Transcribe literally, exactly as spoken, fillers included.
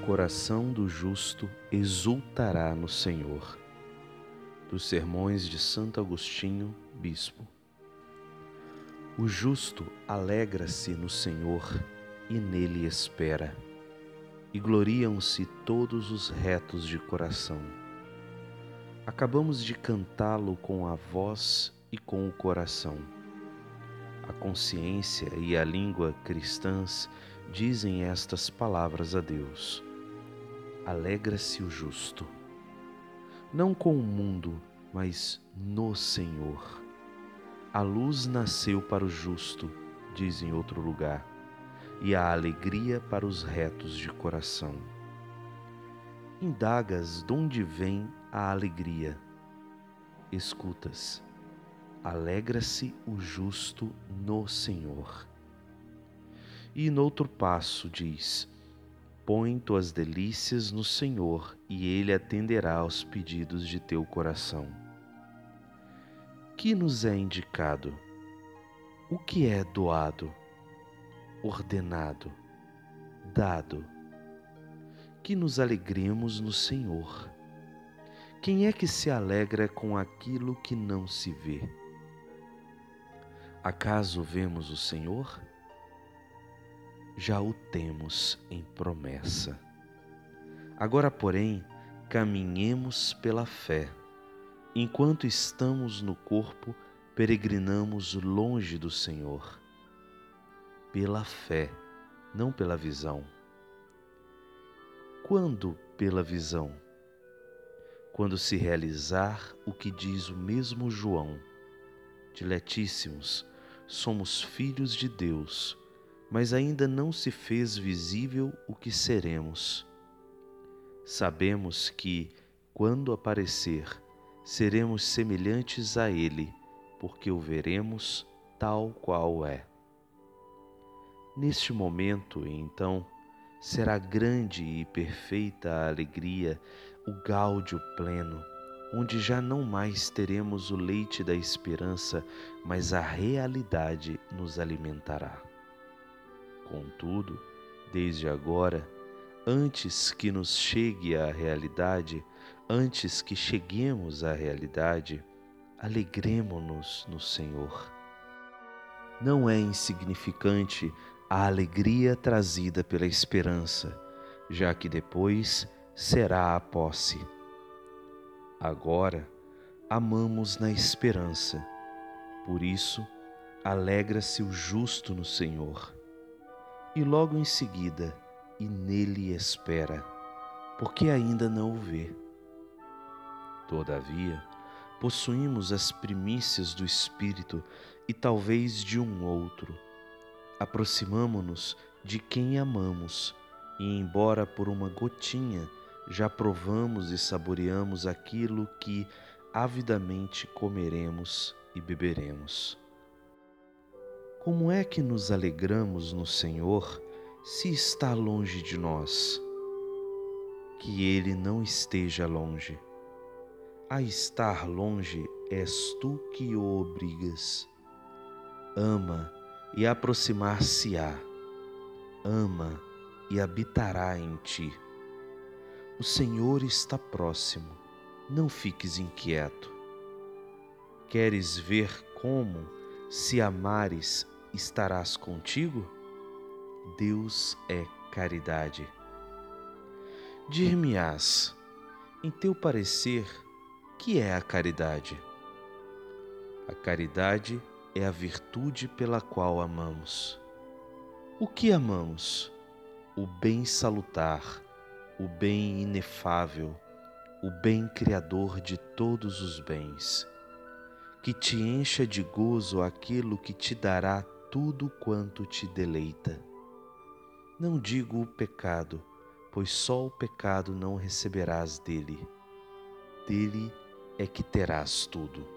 coração do justo exultará no Senhor. Dos sermões de Santo Agostinho, bispo. O justo alegra-se no Senhor e nele espera, e gloriam-se todos os retos de coração. Acabamos de cantá-lo com a voz e com o coração. A consciência e a língua cristãs dizem estas palavras a Deus: alegra-se o justo, não com o mundo, mas no Senhor. A luz nasceu para o justo, diz em outro lugar, e a alegria para os retos de coração. Indagas de onde vem a alegria. Escutas: alegra-se o justo no Senhor. E noutro passo diz: põe tuas delícias no Senhor, e Ele atenderá aos pedidos de teu coração. Que nos é indicado? O que é doado, ordenado, dado? Que nos alegremos no Senhor. Quem é que se alegra com aquilo que não se vê? Acaso vemos o Senhor? Já o temos em promessa. Agora, porém, caminhemos pela fé. Enquanto estamos no corpo, peregrinamos longe do Senhor. Pela fé, não pela visão. Quando pela visão? Quando se realizar o que diz o mesmo João: diletíssimos, somos filhos de Deus, mas ainda não se fez visível o que seremos. Sabemos que, quando aparecer, seremos semelhantes a Ele, porque o veremos tal qual é. Neste momento, então, será grande e perfeita a alegria, o gáudio pleno, onde já não mais teremos o leite da esperança, mas a realidade nos alimentará. Contudo, desde agora, antes que nos chegue a realidade, antes que cheguemos à realidade, alegremo-nos no Senhor. Não é insignificante a alegria trazida pela esperança, já que depois será a posse. Agora, amamos na esperança, por isso, alegra-se o justo no Senhor. E logo em seguida, e nele espera, porque ainda não o vê. Todavia, possuímos as primícias do Espírito e talvez de um outro. Aproximamo-nos de quem amamos, e embora por uma gotinha, já provamos e saboreamos aquilo que avidamente comeremos e beberemos. Como é que nos alegramos no Senhor se está longe de nós? Que Ele não esteja longe. A estar longe és tu que o obrigas. Ama e aproximar-se-á. Ama e habitará em ti. O Senhor está próximo, não fiques inquieto. Queres ver como, se amares, estarás contigo? Deus é caridade. Dir-me-ás, em teu parecer, que é a caridade? A caridade é a virtude pela qual amamos. O que amamos? O bem salutar, o bem inefável, o bem criador de todos os bens, que te encha de gozo aquilo que te dará tudo quanto te deleita. Não digo o pecado, pois só o pecado não receberás dele. Dele é que terás tudo.